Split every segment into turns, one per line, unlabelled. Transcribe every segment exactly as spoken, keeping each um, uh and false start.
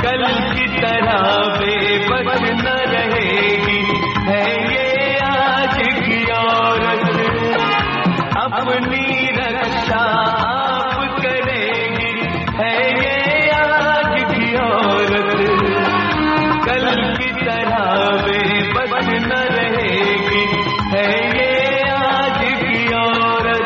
कल की तरह बेबस न रहेगी, है ये आज की औरत। अपनी रक्षा आप करेगी, है ये आज की औरत। कल की तरह बेबस न रहेगी, है ये आज की औरत।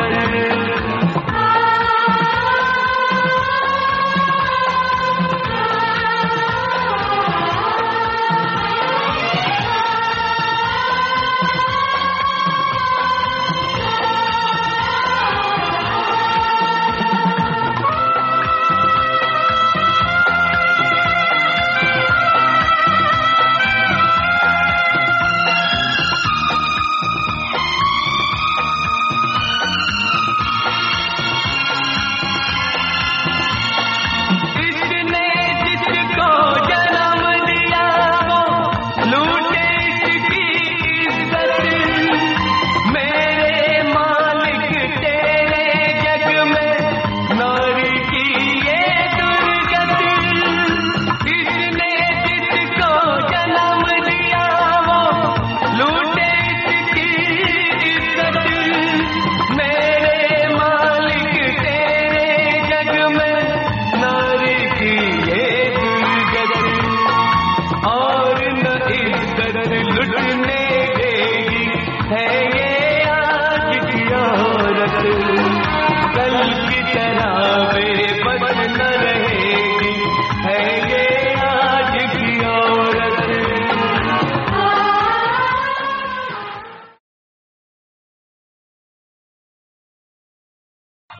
कल की तरह बेबस न